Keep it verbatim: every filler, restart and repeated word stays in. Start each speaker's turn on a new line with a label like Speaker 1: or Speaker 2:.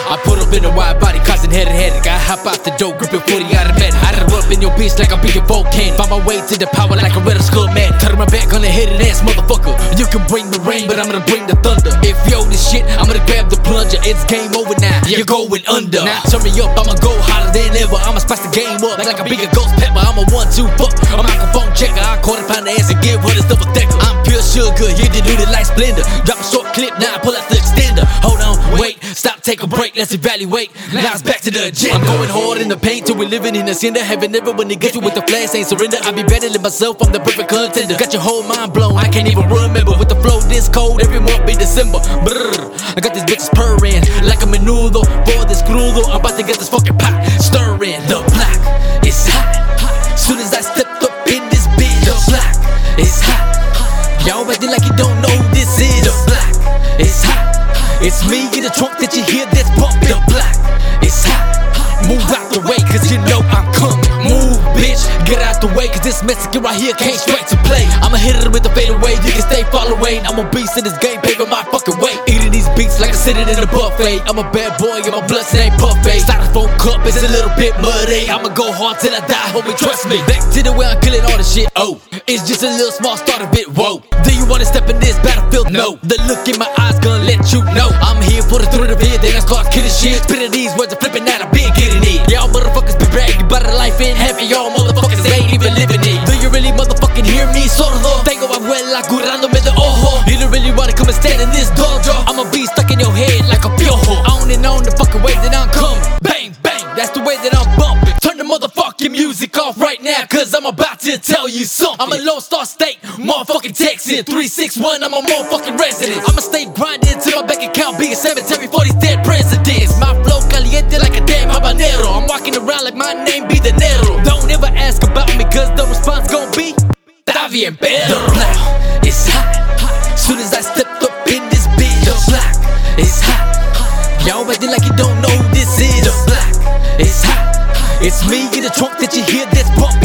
Speaker 1: I put up in a wide body, causing head to head. Got hop out the door, gripping forty out of bed. I done up in your bitch like I'm being Vulcan. Found my way to the power like a red skull man. Turn my back on the headed ass motherfucker. You can bring the rain, but I'm gonna bring the thunder. If yo this shit, I'm gonna grab the plunger. It's game over now, you're going under. Now turn me up, I'ma go harder than ever. I'ma spice the game up like, like a bigger ghost pepper. I'm a one two fuck, a microphone checker. I quarter pound the ass and give her this double decker. I'm pure sugar, you diluted like Splendor. Drop a short clip, now I pull out the extender. Hold on, wait, stop, take a break, let's evaluate. Now it's back to the agenda. I'm going hard in the paint till we're living in the cinder. Heaven never when they get you with the flash ain't surrender. I be battling myself, I'm the perfect contender. Got your whole mind blown, I can't even remember. With the flow this cold, every month be December. Brrr, I got these bitches purring like a menudo. For this crudo, I'm about to get this fucking pot stirring. The block is hot. Soon as I stepped up in this bitch, the block is hot. Y'all acting like you don't know who this is. The block is hot. It's me in the trunk that you hear that's bumping. The block is hot. Move out the way, cause you know I'm coming. Move, bitch, get out the way, cause this Mexican right here came straight to play. I'ma hit it with the fade away, you can stay following. I'm a beast in this game, paving my fucking way. Eating these beats like I'm sitting in a buffet. I'm a bad boy and my blood ain't puffy. Styrofoam cup is a little bit muddy. I'ma go hard till I die, homie, trust me. Back to the way I'm killing all the shit, oh. It's just a little small start of it, whoa. Do you wanna step in this battlefield? No. The look in my eyes gonna let you know I'm here for the thrill of it, then I start killing shit. Spitting these words and flipping out, I've been getting it. Y'all motherfuckers be bragging about a life in heaven. Y'all motherfuckers ain't even living it. Do you really motherfucking hear me? Sordo. Tengo abuela curándome de ojo. You don't really wanna come and stand in this dojo. I'ma be stuck in your head like a piojo. On and on the fucking way that I'm coming. Bang, bang, that's the way that I'm bumping. Turn the motherfucking music off right now, cause I'm about to tell you something. I'm a Lone Star State, motherfucking Texan. three six one, I'm a motherfucking resident. I'ma stay grinding till my bank account be a cemetery for these dead presidents. My flow caliente like a damn habanero. I'm walking around like my name be the Nero. Don't ever ask about me, cause the response gon' be Está bien, pero the block is hot. Soon as I stepped up in this bitch, the block is hot. Y'all acting like you don't know who this is. The block is hot. It's me in the trunk that you hear that's bumping.